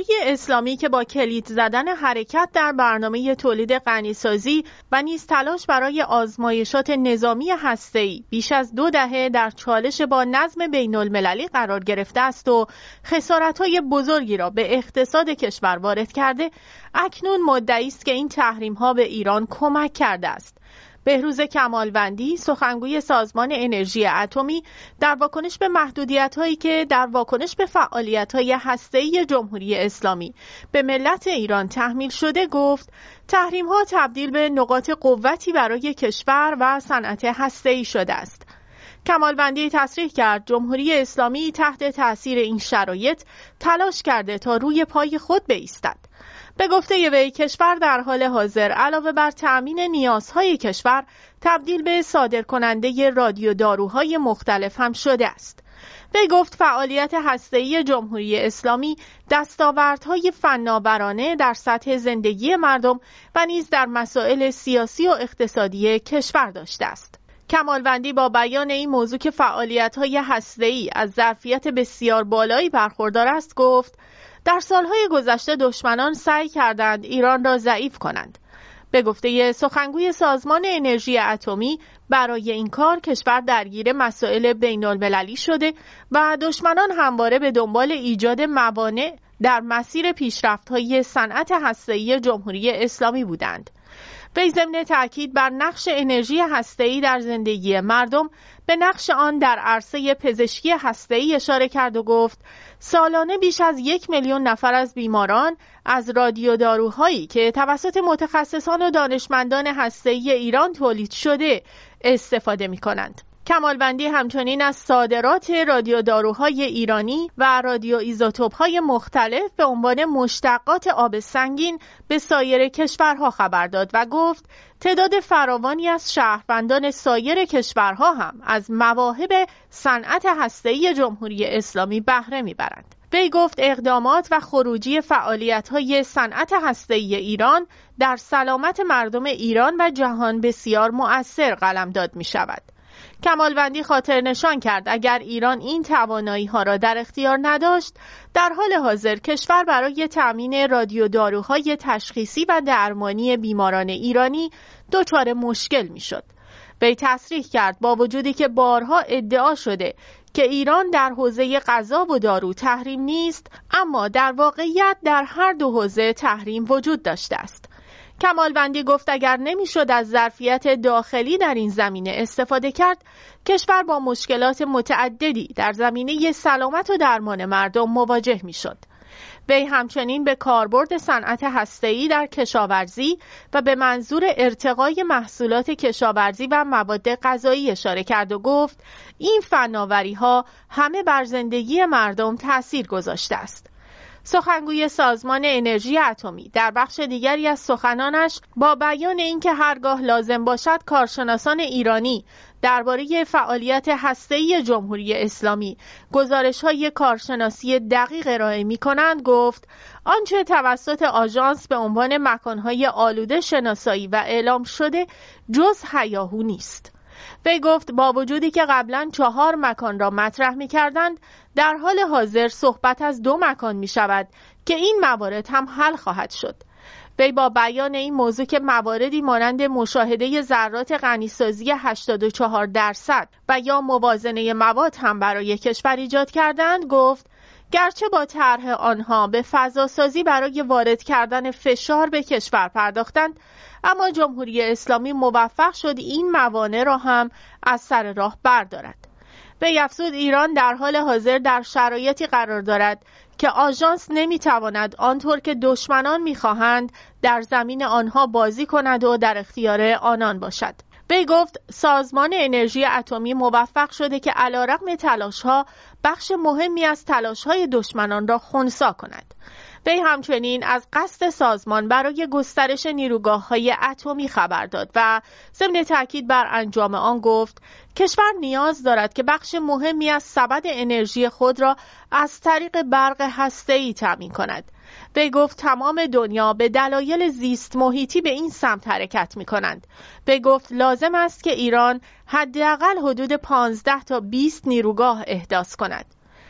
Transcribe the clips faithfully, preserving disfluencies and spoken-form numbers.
جمهوری اسلامی که با کلید زدن حرکت در برنامه تولید غنیسازی و نیز تلاش برای آزمایشات نظامی هسته‌ای بیش از دو دهه در چالش با نظم بین المللی قرار گرفته است و خسارت‌های بزرگی را به اقتصاد کشور وارد کرده، اکنون مدعی است که این تحریم‌ها به ایران کمک کرده است. بهروز کمالوندی، سخنگوی سازمان انرژی اتمی، در واکنش به محدودیت‌هایی که در واکنش به فعالیت‌های هسته‌ای جمهوری اسلامی به ملت ایران تحمیل شده گفت: تحریم‌ها تبدیل به نقاط قوتی برای کشور و صنعت هسته‌ای شده است. کمالوندی تصریح کرد جمهوری اسلامی تحت تأثیر این شرایط تلاش کرده تا روی پای خود بایستد. به گفته وی کشور در حال حاضر علاوه بر تأمین نیازهای کشور تبدیل به صادرکننده رادیوداروهای مختلف هم شده است. وی گفت فعالیت هسته‌ای جمهوری اسلامی دستاوردهای فناورانه در سطح زندگی مردم و نیز در مسائل سیاسی و اقتصادی کشور داشته است. کمالوندی با بیان این موضوع که فعالیت‌های هسته‌ای از ظرفیت بسیار بالایی برخوردار است گفت: در سالهای گذشته دشمنان سعی کردند ایران را ضعیف کنند. به گفته سخنگوی سازمان انرژی اتمی برای این کار کشور درگیر مسائل بین المللی شده و دشمنان همواره به دنبال ایجاد موانع در مسیر پیشرفت‌های صنعت هسته‌ای جمهوری اسلامی بودند. وی ضمن تأکید بر نقش انرژی هسته‌ای در زندگی مردم به نقش آن در عرصه پزشکی هسته‌ای اشاره کرد و گفت سالانه بیش از یک میلیون نفر از بیماران از رادیوداروهایی که توسط متخصصان و دانشمندان هسته‌ای ایران تولید شده استفاده می‌کنند. کمالوندی همچنین از صادرات رادیوداروهای ایرانی و رادیو ایزوتوپ‌های مختلف به عنوان مشتقات آب سنگین به سایر کشورها خبر داد و گفت تعداد فراوانی از شهروندان سایر کشورها هم از مواهب صنعت هسته‌ای جمهوری اسلامی بهره می‌برند. وی گفت اقدامات و خروجی فعالیت‌های صنعت هسته‌ای ایران در سلامت مردم ایران و جهان بسیار مؤثر قلمداد می‌شود. کمالوندی خاطر نشان کرد اگر ایران این توانایی ها را در اختیار نداشت، در حال حاضر کشور برای تأمین رادیوداروهای تشخیصی و درمانی بیماران ایرانی دچار مشکل می شد. وی تصریح کرد با وجودی که بارها ادعا شده که ایران در حوزه غذا و دارو تحریم نیست، اما در واقعیت در هر دو حوزه تحریم وجود داشته است. کمالوندی گفت اگر نمیشد از ظرفیت داخلی در این زمینه استفاده کرد، کشور با مشکلات متعددی در زمینه سلامت و درمان مردم مواجه میشد. وی همچنین به کاربرد صنعت هسته‌ای در کشاورزی و به منظور ارتقای محصولات کشاورزی و مواد غذایی اشاره کرد و گفت این فناوری‌ها همه بر زندگی مردم تأثیر گذاشته است. سخنگوی سازمان انرژی اتمی در بخش دیگری از سخنانش با بیان اینکه هرگاه لازم باشد کارشناسان ایرانی درباره فعالیت هسته‌ای جمهوری اسلامی گزارش‌های کارشناسی دقیق ارائه می‌کنند گفت آنچه توسط آژانس به عنوان مکان‌های آلوده شناسایی و اعلام شده جز هیاهو نیست. وی گفت با وجودی که قبلا چهار مکان را مطرح می کردند، در حال حاضر صحبت از دو مکان می شود که این موارد هم حل خواهد شد. وی با بیان این موضوع که مواردی مانند مشاهده ذرات غنیسازی هشتاد و چهار درصد و یا موازنه مواد هم برای کشور ایجاد کردند گفت گرچه با طرح آنها به فضاسازی برای وارد کردن فشار به کشور پرداختند، اما جمهوری اسلامی موفق شد این موانع را هم از سر راه بردارد. وی افزود ایران در حال حاضر در شرایطی قرار دارد که آژانس نمیتواند آنطور که دشمنان میخواهند در زمین آنها بازی کند و در اختیار آنان باشد. وی گفت سازمان انرژی اتمی موفق شده که علیرغم تلاش‌ها بخش مهمی از تلاش‌های دشمنان را خنثی کند. وی همچنین از قصد سازمان برای گسترش نیروگاه‌های اتمی خبر داد و ضمن تاکید بر انجام آن گفت کشور نیاز دارد که بخش مهمی از سبد انرژی خود را از طریق برق هسته‌ای تامین کند. وی گفت تمام دنیا به دلایل زیست محیطی به این سمت حرکت می کنند. وی گفت لازم است که ایران حداقل حدود پانزده تا بیست نیروگاه احداث کند.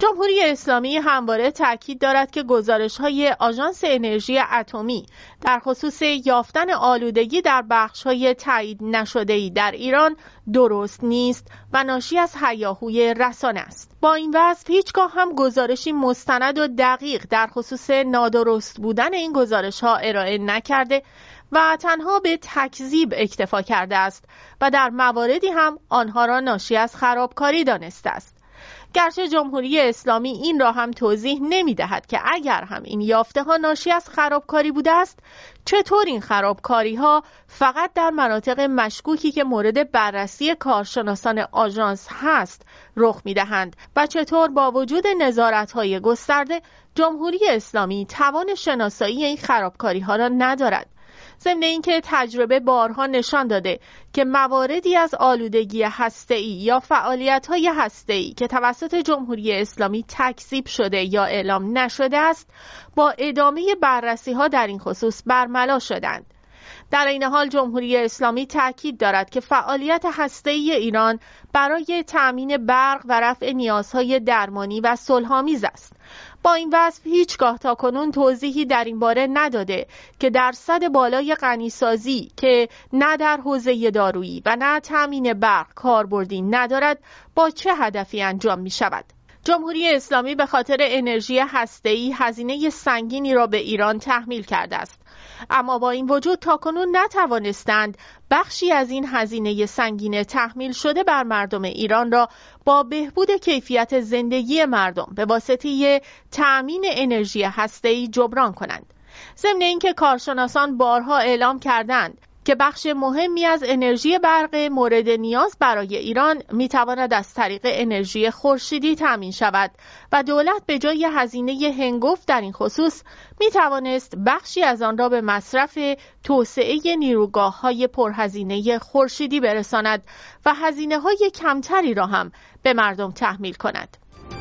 جمهوری اسلامی همواره تاکید دارد که گزارش‌های آژانس انرژی اتمی در خصوص یافتن آلودگی در بخش‌های تایید نشده‌ای در ایران درست نیست و ناشی از هیاهوی رسانه است. با این وصف هیچگاه هم گزارشی مستند و دقیق در خصوص نادرست بودن این گزارش‌ها ارائه نکرده و تنها به تکذیب اکتفا کرده است و در مواردی هم آنها را ناشی از خرابکاری دانسته است. گرچه جمهوری اسلامی این را هم توضیح نمی دهد که اگر هم این یافته ها ناشی از خرابکاری بوده است، چطور این خرابکاری ها فقط در مناطق مشکوکی که مورد بررسی کارشناسان آژانس هست رخ می دهند و چطور با وجود نظارت های گسترده جمهوری اسلامی توان شناسایی این خرابکاری ها را ندارد. ضمن اینکه تجربه بارها نشان داده که مواردی از آلودگی هسته‌ای یا فعالیت‌های هسته‌ای که توسط جمهوری اسلامی تکذیب شده یا اعلام نشده است، با ادامه بررسی‌ها در این خصوص برملا شدند. در این حال جمهوری اسلامی تاکید دارد که فعالیت هسته‌ای ایران برای تأمین برق و رفع نیازهای درمانی و صلح‌آمیز است. با این وصف هیچگاه تاکنون توضیحی در این باره نداده که درصد بالای غنیسازی که نه در حوزه دارویی و نه تأمین برق کاربردی ندارد با چه هدفی انجام می شود. جمهوری اسلامی به خاطر انرژی هسته‌ای هزینه سنگینی را به ایران تحمیل کرده است، اما با این وجود تاکنون نتوانستند بخشی از این هزینه سنگین تحمیل شده بر مردم ایران را با بهبود کیفیت زندگی مردم به واسطه تأمین انرژی هسته‌ای جبران کنند. ضمن اینکه کارشناسان بارها اعلام کردند که بخش مهمی از انرژی برق مورد نیاز برای ایران میتواند از طریق انرژی خورشیدی تامین شود و دولت به جای هزینه هنگفت در این خصوص میتوانست بخشی از آن را به مصرف توسعه نیروگاه‌های پرهزینه خورشیدی برساند و هزینه‌های کمتری را هم به مردم تحمیل کند.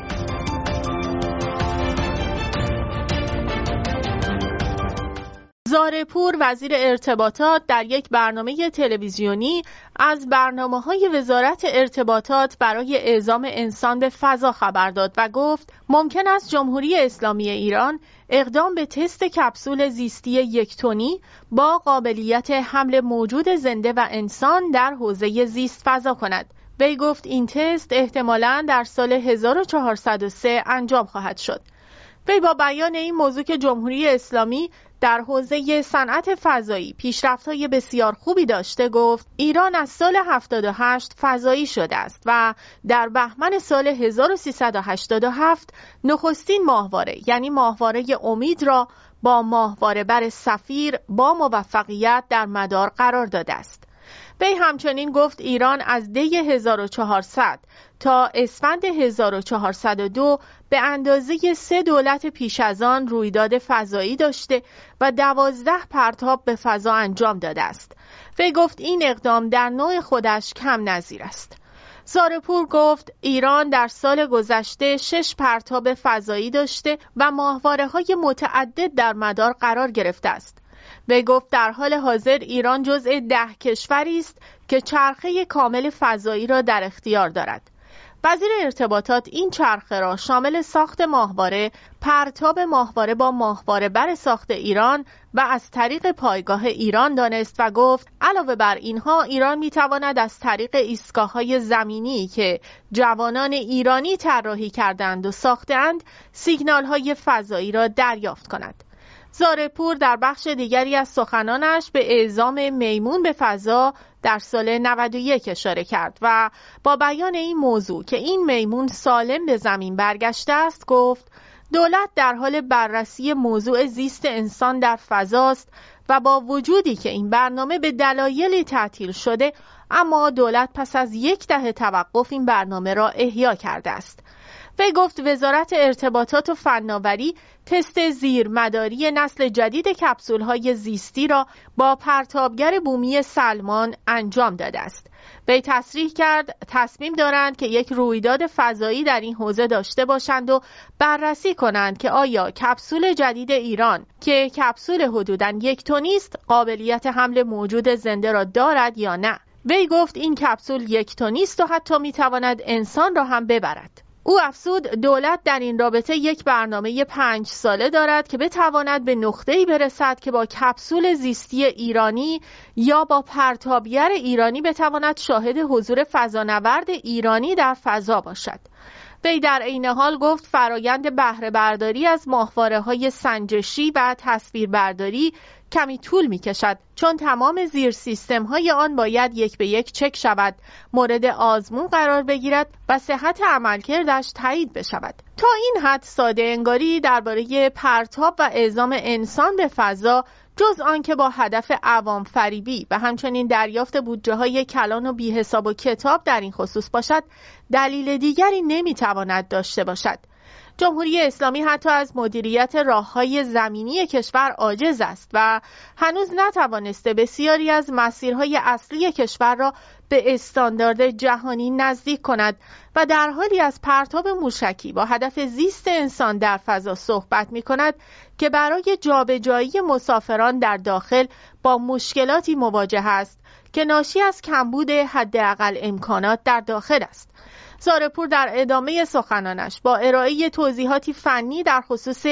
زارپور وزیر ارتباطات در یک برنامه تلویزیونی از برنامه‌های وزارت ارتباطات برای اعزام انسان به فضا خبر داد و گفت ممکن است جمهوری اسلامی ایران اقدام به تست کپسول زیستی یک تنی با قابلیت حمل موجود زنده و انسان در حوزه زیست فضا کند. وی گفت این تست احتمالاً در سال هزار و چهارصد و سه انجام خواهد شد. وی با بیان این موضوع که جمهوری اسلامی در حوزه صنعت فضایی پیشرفت‌های بسیار خوبی داشته گفت ایران از سال هفتاد و هشت فضایی شده است و در بهمن سال هزار و سیصد و هشتاد و هفت نخستین ماهواره یعنی ماهواره امید را با ماهواره بر سفیر با موفقیت در مدار قرار داده است. وی همچنین گفت ایران از دی هزار و چهارصد تا اسفند هزار و چهارصد و دو به اندازه سه دولت پیش از آن رویداد فضایی داشته و دوازده پرتاب به فضا انجام داده است. وی گفت این اقدام در نوع خودش کم نظیر است. زارپور گفت ایران در سال گذشته شش پرتاب فضایی داشته و ماهواره‌های متعدد در مدار قرار گرفته است. وی گفت در حال حاضر ایران جزء ده کشوری است که چرخه کامل فضایی را در اختیار دارد. وزیر ارتباطات این چرخه را شامل ساخت ماهواره، پرتاب ماهواره با ماهواره بر ساخت ایران و از طریق پایگاه ایران دانست و گفت علاوه بر اینها ایران میتواند از طریق ایستگاه‌های زمینی که جوانان ایرانی طراحی کردند و ساختند سیگنال‌های فضایی را دریافت کند. زارپور در بخش دیگری از سخنانش به اعزام میمون به فضا در سال نود و یک اشاره کرد و با بیان این موضوع که این میمون سالم به زمین برگشته است گفت دولت در حال بررسی موضوع زیست انسان در فضاست و با وجودی که این برنامه به دلایلی تعطیل شده اما دولت پس از یک دهه توقف این برنامه را احیا کرده است. وی گفت وزارت ارتباطات و فناوری تست زیرمداری نسل جدید کپسول‌های زیستی را با پرتابگر بومی سلمان انجام داده است. وی تصریح کرد تصمیم دارند که یک رویداد فضایی در این حوزه داشته باشند و بررسی کنند که آیا کپسول جدید ایران که کپسول حدوداً یک تنی است قابلیت حمل موجود زنده را دارد یا نه. وی گفت این کپسول یک تنی است و حتی میتواند انسان را هم ببرد. او افزود دولت در این رابطه یک برنامه پنج ساله دارد که بتواند به نقطه‌ای برسد که با کپسول زیستی ایرانی یا با پرتابگر ایرانی بتواند شاهد حضور فضانورد ایرانی در فضا باشد. وی در عین حال گفت فرایند بهره برداری از ماهواره‌های سنجشی و تصویربرداری کمی طول می کشد، چون تمام زیر سیستم های آن باید یک به یک چک شود، مورد آزمون قرار بگیرد و صحت عملکردش تایید بشود. تا این حد ساده انگاری درباره پرتاب و اعزام انسان به فضا، جز آن که با هدف عوام فریبی و همچنین دریافت بودجه های کلان و بی حساب و کتاب در این خصوص باشد، دلیل دیگری نمی تواند داشته باشد. جمهوری اسلامی حتی از مدیریت راههای زمینی کشور عاجز است و هنوز نتوانسته بسیاری از مسیرهای اصلی کشور را به استاندارد جهانی نزدیک کند و در حالی از پرتاب موشکی با هدف زیست انسان در فضا صحبت می کند که برای جابجایی مسافران در داخل با مشکلاتی مواجه است که ناشی از کمبود حداقل امکانات در داخل است. زارپور در ادامه سخنانش با ارائه توضیحاتی فنی در خصوص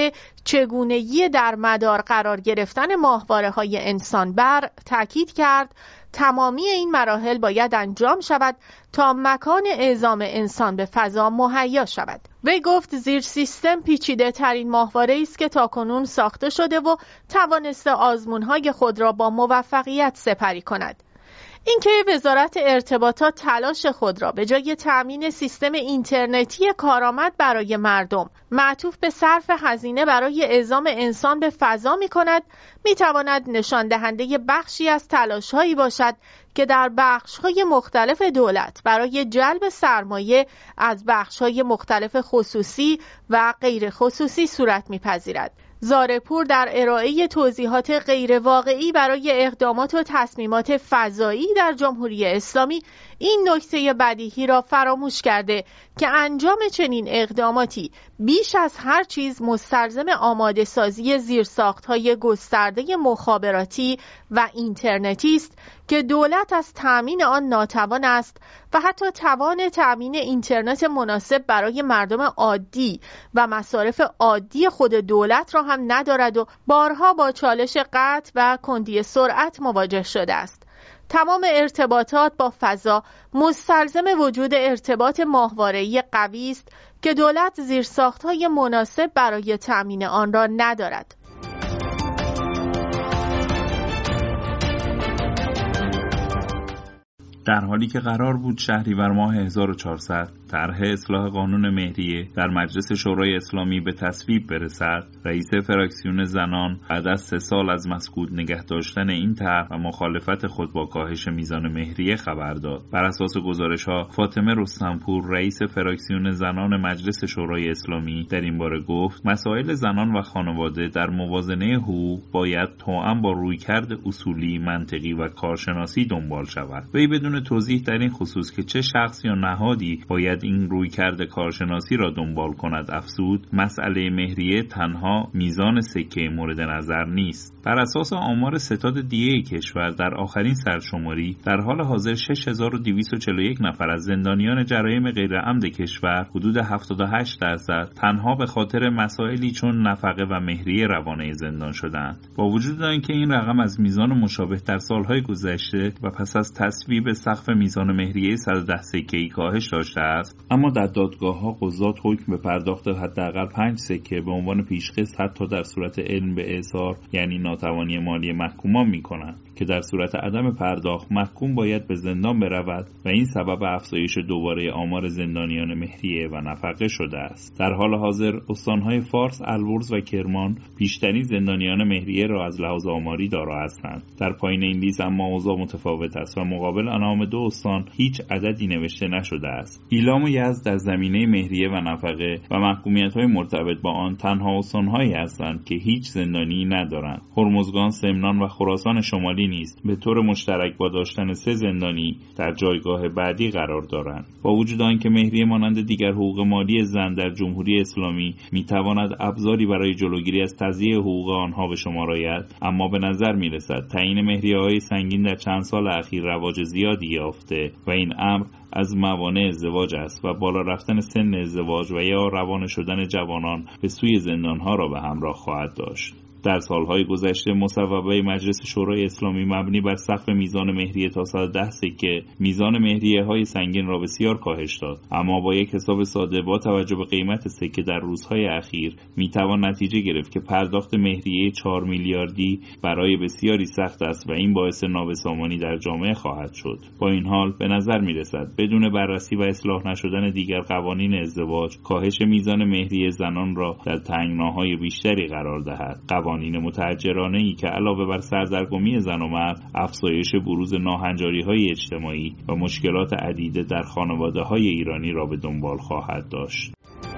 چگونگی در مدار قرار گرفتن ماهواره‌های انسانبر تاکید کرد تمامی این مراحل باید انجام شود تا مکان اعزام انسان به فضا مهیا شود. وی گفت زیر سیستم پیچیده ترین ماهواره است که تاکنون ساخته شده و توانسته آزمون‌های خود را با موفقیت سپری کند. اینکه وزارت ارتباطات تلاش خود را به جای تأمین سیستم اینترنتی کارآمد برای مردم معطوف به صرف هزینه برای اعزام انسان به فضا می کند، می تواند نشان دهنده بخشی از تلاش‌هایی باشد که در بخش‌های مختلف دولت برای جلب سرمایه از بخش‌های مختلف خصوصی و غیر خصوصی صورت می‌پذیرد. زارپور در ارائه توضیحات غیر واقعی برای اقدامات و تصمیمات فضایی در جمهوری اسلامی این نکته بدیهی را فراموش کرده که انجام چنین اقداماتی بیش از هر چیز مستلزم آماده سازی زیرساخت‌های گسترده مخابراتی و اینترنتی است که دولت از تأمین آن ناتوان است و حتی توان تأمین اینترنت مناسب برای مردم عادی و مصارف عادی خود دولت را هم ندارد و بارها با چالش قطع و کندی سرعت مواجه شده است. تمام ارتباطات با فضا مستلزم وجود ارتباط ماهواره‌ای قوی است که دولت زیرساخت‌های مناسب برای تأمین آن را ندارد. در حالی که قرار بود شهریور ماه هزار و چهارصد طرح اصلاح قانون مهریه در مجلس شورای اسلامی به تصویب برسد، رئیس فراکسیون زنان بعد از سه سال از مسکوت نگه داشتن این طرح و مخالفت خود با کاهش میزان مهریه خبر داد. بر اساس گزارش‌ها فاطمه رستمپور رئیس فراکسیون زنان مجلس شورای اسلامی در این باره گفت مسائل زنان و خانواده در موازنه حقوق باید توأم با رویکرد اصولی، منطقی و کارشناسی دنبال شود. وی بدون توضیح در این خصوص که چه شخص یا نهادی باید این رویکرد کارشناسی را دنبال کند افزود مسئله مهریه تنها میزان سکه مورد نظر نیست. بر اساس آمار ستاد دیه کشور در آخرین سرشماری در حال حاضر شش هزار و دویست و چهل و یک نفر از زندانیان جرایم غیر عمد کشور حدود هفتاد و هشت درصد تنها به خاطر مسائلی چون نفقه و مهریه روانه زندان شدند. با وجود آنکه این رقم از میزان مشابه در سالهای گذشته و پس از تصویب سقف میزان مهریه صد و ده سکه‌ای کاهش داشته است، اما در دادگاه‌ها قضات حکم به پرداخت حداقل پنج سکه به عنوان پیشقسط حتی در صورت علم به اعصار یعنی ناتوانی مالی محکومان می‌کنند که در صورت عدم پرداخت محکوم باید به زندان برود و این سبب افزایش دوباره آمار زندانیان مهریه و نفقه شده است. در حال حاضر استان‌های فارس، البرز و کرمان بیشترین زندانیان مهریه را از لحاظ آماری دارا هستند. در پایین این لیست اما اوضاع متفاوت است و مقابل انعام دو استان هیچ عددی نوشته نشده است. ایلام و یزد در زمینه مهریه و نفقه و محکومیت‌های مرتبط با آن تنها استان‌هایی هستند که هیچ زندانی ندارند. هرمزگان، سمنان و خراسان شمالی نیست به طور مشترک با داشتن سه زندانی در جایگاه بعدی قرار دارند. با وجود آنکه مهریه مانند دیگر حقوق مالی زن در جمهوری اسلامی میتواند ابزاری برای جلوگیری از تضییع حقوق آنها به شمار آید، اما به نظر میرسد تعیین مهریه‌های سنگین در چند سال اخیر رواج زیادی یافته و این امر از موانع ازدواج است و بالا رفتن سن ازدواج و یا روانه شدن جوانان به سوی زندانها را به همراه خواهد داشت. در سالهای گذشته مصوبه مجلس شورای اسلامی مبنی بر سقف میزان مهریه تا صد و ده سکه میزان مهریه های سنگین را بسیار کاهش داد، اما با یک حساب ساده با توجه به قیمت سکه در روزهای اخیر میتوان نتیجه گرفت که پرداخت مهریه چهار میلیاردی برای بسیاری سخت است و این باعث نابسامانی در جامعه خواهد شد. با این حال به نظر میرسد بدون بررسی و اصلاح نشدن دیگر قوانین ازدواج، کاهش میزان مهریه زنان را در تنگناهای بیشتری قرار دهد. قوانین متحجرانه‌ای که علاوه بر سردرگمی زن و مرد، افزایش بروز ناهنجاری‌های اجتماعی و مشکلات عدیده در خانواده‌های ایرانی را به دنبال خواهد داشت.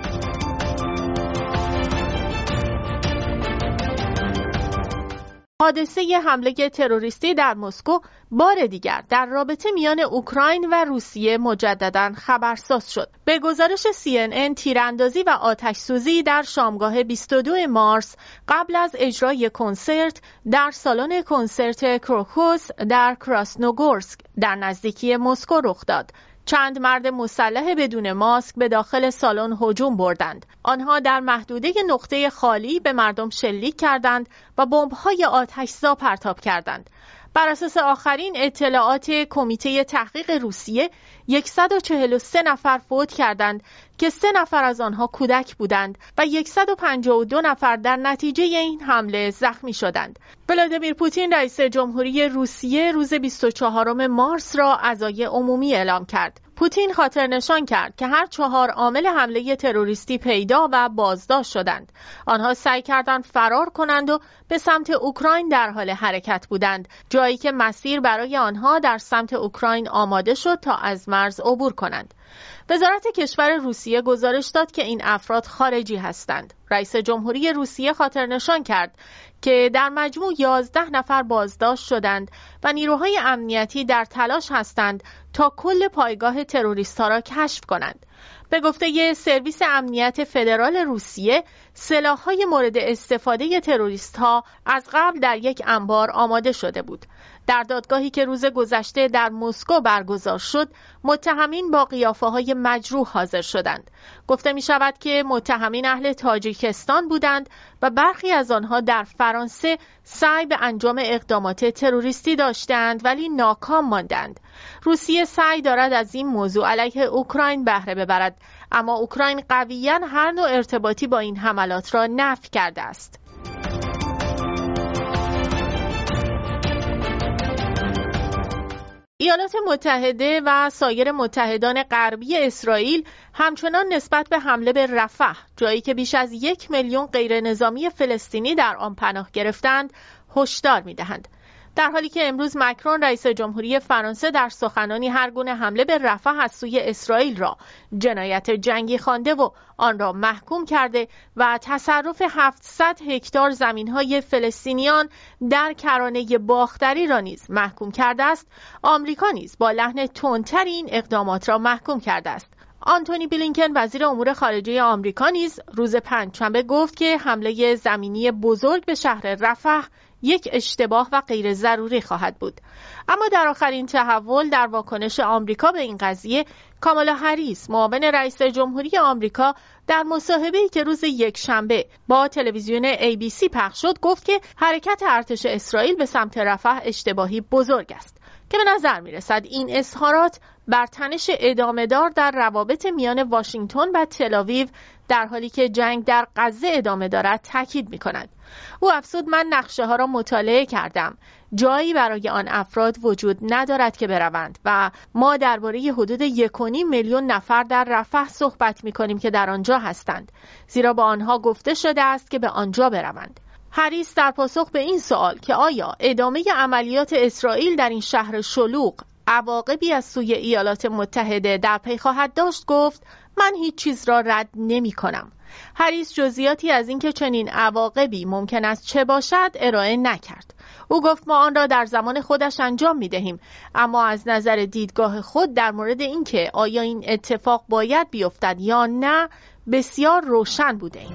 حادثه حمله تروریستی در مسکو بار دیگر در رابطه میان اوکراین و روسیه مجدداً خبرساز شد. به گزارش سی ان ان، تیراندازی و آتش‌سوزی در شامگاه بیست و دوم مارس قبل از اجرای کنسرت در سالن کنسرت کروکوس در کراسنوگورسک در نزدیکی مسکو رخ داد. چند مرد مسلح بدون ماسک به داخل سالن هجوم بردند. آنها در محدوده نقطه خالی به مردم شلیک کردند و بمب‌های آتش‌زا پرتاب کردند. بر اساس آخرین اطلاعات کمیته تحقیق روسیه، صد و چهل و سه نفر فوت کردند که سه نفر از آنها کودک بودند و صد و پنجاه و دو نفر در نتیجه این حمله زخمی شدند. ولادیمیر پوتین رئیس جمهوری روسیه روز بیست و چهارم مارس را عزای عمومی اعلام کرد. پوتین خاطر نشان کرد که هر چهار عامل حمله تروریستی پیدا و بازداشت شدند. آنها سعی کردند فرار کنند و به سمت اوکراین در حال حرکت بودند، جایی که مسیر برای آنها در سمت اوکراین آماده شد تا از مرز عبور کنند. وزارت کشور روسیه گزارش داد که این افراد خارجی هستند. رئیس جمهوری روسیه خاطر نشان کرد که در مجموع یازده نفر بازداشت شدند و نیروهای امنیتی در تلاش هستند تا کل پایگاه تروریست‌ها را کشف کنند. به گفته سرویس امنیت فدرال روسیه، سلاح‌های مورد استفاده تروریست‌ها از قبل در یک انبار آماده شده بود. در دادگاهی که روز گذشته در مسکو برگزار شد، متهمین با قیافه‌های مجروح حاضر شدند. گفته می شود که متهمین اهل تاجیکستان بودند و برخی از آنها در فرانسه سعی به انجام اقدامات تروریستی داشتند ولی ناکام ماندند. روسیه سعی دارد از این موضوع علیه اوکراین بهره ببرد، اما اوکراین قویاً هر نوع ارتباطی با این حملات را نفی کرده است. ایالات متحده و سایر متحدان غربی اسرائیل همچنان نسبت به حمله به رفح، جایی که بیش از یک میلیون غیر نظامی فلسطینی در آن پناه گرفتند، هشدار می‌دهند. در حالی که امروز مکرون رئیس جمهوری فرانسه در سخنانی هر گونه حمله به رفح از سوی اسرائیل را جنایت جنگی خوانده و آن را محکوم کرده و تصرف هفتصد هکتار زمین‌های فلسطینیان در کرانه باختری را نیز محکوم کرده است، آمریکا نیز با لحن تندتر این اقدامات را محکوم کرده است. آنتونی بلینکن وزیر امور خارجه آمریکا نیز روز پنجشنبه گفت که حمله زمینی بزرگ به شهر رفح یک اشتباه و غیر ضروری خواهد بود. اما در آخرین تحول در واکنش آمریکا به این قضیه، کامالا هریس معاون رئیس جمهوری آمریکا در مصاحبه‌ای که روز یکشنبه با تلویزیون ای بی سی پخش شد گفت که حرکت ارتش اسرائیل به سمت رفح اشتباهی بزرگ است که به نظر می‌رسد این اظهارات بر تنش ادامه‌دار در روابط میان واشنگتن و تل‌آویو در حالی که جنگ در غزه ادامه دارد تاکید می‌کند. او افزود: من نقشه ها را مطالعه کردم. جایی برای آن افراد وجود ندارد که بروند و ما درباره حدود یک و نیم میلیون نفر در رفح صحبت می‌کنیم که در آنجا هستند، زیرا با آنها گفته شده است که به آنجا بروند. هریس در پاسخ به این سوال که آیا ادامه عملیات اسرائیل در این شهر شلوغ عواقبی از سوی ایالات متحده در پی خواهد داشت گفت: من هیچ چیز را رد نمی کنم. هریس جزئیاتی از اینکه چنین عواقبی ممکن است چه باشد ارائه نکرد. او گفت: ما آن را در زمان خودش انجام می دهیم، اما از نظر دیدگاه خود در مورد اینکه آیا این اتفاق باید بیفتد یا نه بسیار روشن بوده ایم.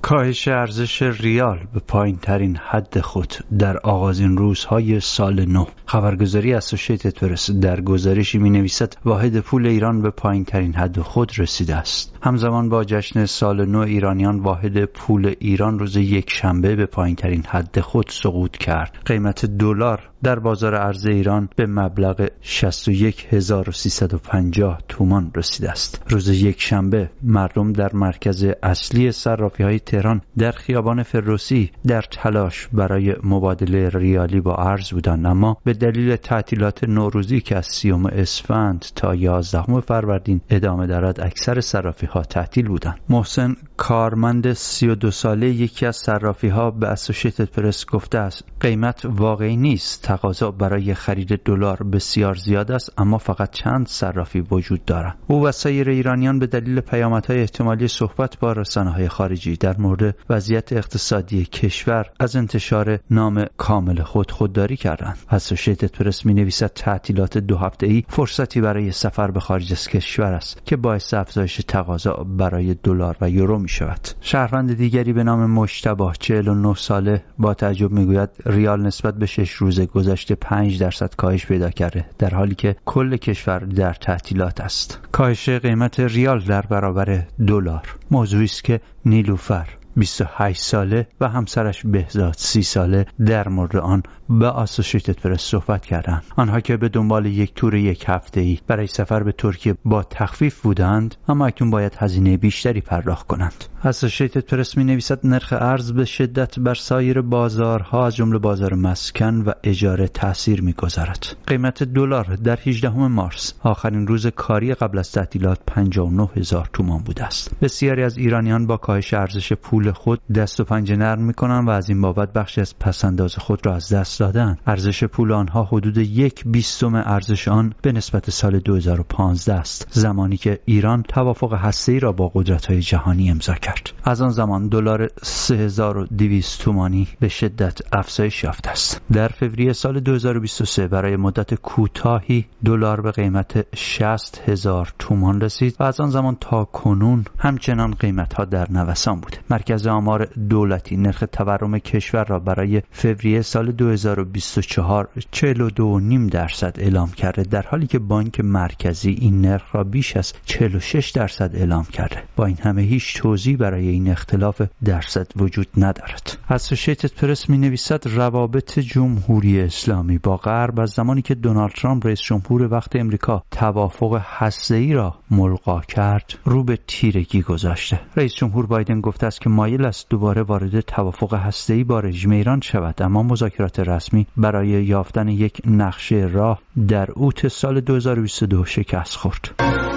کاهش ارزش ریال به پایین ترین حد خود در آغازین روزهای سال نو. خبرگزاری اسوشیتد پرس در گزارشی می نویسد واحد پول ایران به پایین ترین حد خود رسیده است. همزمان با جشن سال نو ایرانیان، واحد پول ایران روز یک شنبه به پایین ترین حد خود سقوط کرد. قیمت دلار در بازار ارز ایران به مبلغ شصت و یک هزار و سیصد و پنجاه تومان رسیده است. روز یک شنبه مردم در مرکز اصلی صرافی‌های تهران در خیابان فردوسی در تلاش برای مبادله ریالی با ارز بودند، اما به دلیل تعطیلات نوروزی که از سیوم اسفند تا یازدهم فروردین ادامه دارد، اکثر صرافی‌ها تعطیل بودند. محسن، کارمند سی و دو ساله یکی از صرافی‌ها، به اسوشیتد پرس گفته است قیمت واقعی نیست. تقاضا برای خرید دلار بسیار زیاد است، اما فقط چند صرافی وجود دارند. او و سایر ایرانیان به دلیل پیامدهای احتمالی صحبت با رسانه‌های خارجی در مورد وضعیت اقتصادی کشور از انتشار نام کامل خود خودداری کردند. اسوشیتد پرس می‌نویسد تعطیلات دو هفته‌ای فرصتی برای سفر به خارج از کشور است که باعث افزایش تقاضا برای دلار و یورو می‌شود. شهروند دیگری به نام مجتبی، چهل و نه ساله، با تعجب می‌گوید ریال نسبت به شش روز گذشته پنج درصد کاهش پیدا کرده، در حالی که کل کشور در تعطیلات است. کاهش قیمت ریال در برابر دلار موضوعی است که نیلوفر، بیست و هشت ساله، و همسرش بهزاد، سی ساله، در مورد آن با اسوشیتد پرس صحبت کردند. آنها که به دنبال یک تور یک هفته‌ای برای سفر به ترکیه با تخفیف بودند، اما اکنون باید هزینه بیشتری پرداخت کنند. اسوشیتد پرس می‌نویسد نرخ ارز به شدت بر سایر بازارها از جمله بازار مسکن و اجاره تأثیر می‌گذارد. قیمت دلار در هجدهم مارس، آخرین روز کاری قبل از تعطیلات، پنجاه و نه هزار تومان بوده است. بسیاری از ایرانیان با کاهش ارزش پول خود دست و پنجه نرم می‌کنند و از این بابت بخشی از پس‌انداز خود را از دست دادند. ارزش پول آنها حدود یک بیستم ارزش آن به نسبت سال دو هزار و پانزده است، زمانی که ایران توافق هسته‌ای را با قدرت‌های جهانی امضا کرد. از آن زمان دلار سه هزار و دویست تومانی به شدت افزایش یافته است. در فوریه سال دو هزار و بیست و سه برای مدت کوتاهی دلار به قیمت شصت هزار تومان رسید و از آن زمان تا کنون همچنان قیمت‌ها در نوسان بود. مرکز آمار دولتی نرخ تورم کشور را برای فوریه سال دو هزار و بیست و چهار چهل و دو و نیم درصد اعلام کرده، در حالی که بانک مرکزی این نرخ را بیش از چهل و شش درصد اعلام کرده. با این همه هیچ توضیحی برای این اختلاف درصد وجود ندارد. اسوشیتد پرس می‌نویسد روابط جمهوری اسلامی با غرب از زمانی که دونالد ترامپ رئیس جمهور وقت امریکا توافق هسته‌ای را ملغا کرد رو به تیرگی گذاشته. رئیس جمهور بایدن گفته است که مایل است دوباره وارد توافق هسته‌ای با رژیم ایران شود، اما مذاکرات رسمی برای یافتن یک نقشه راه در اوت سال دو هزار و بیست و دو شکست خورد.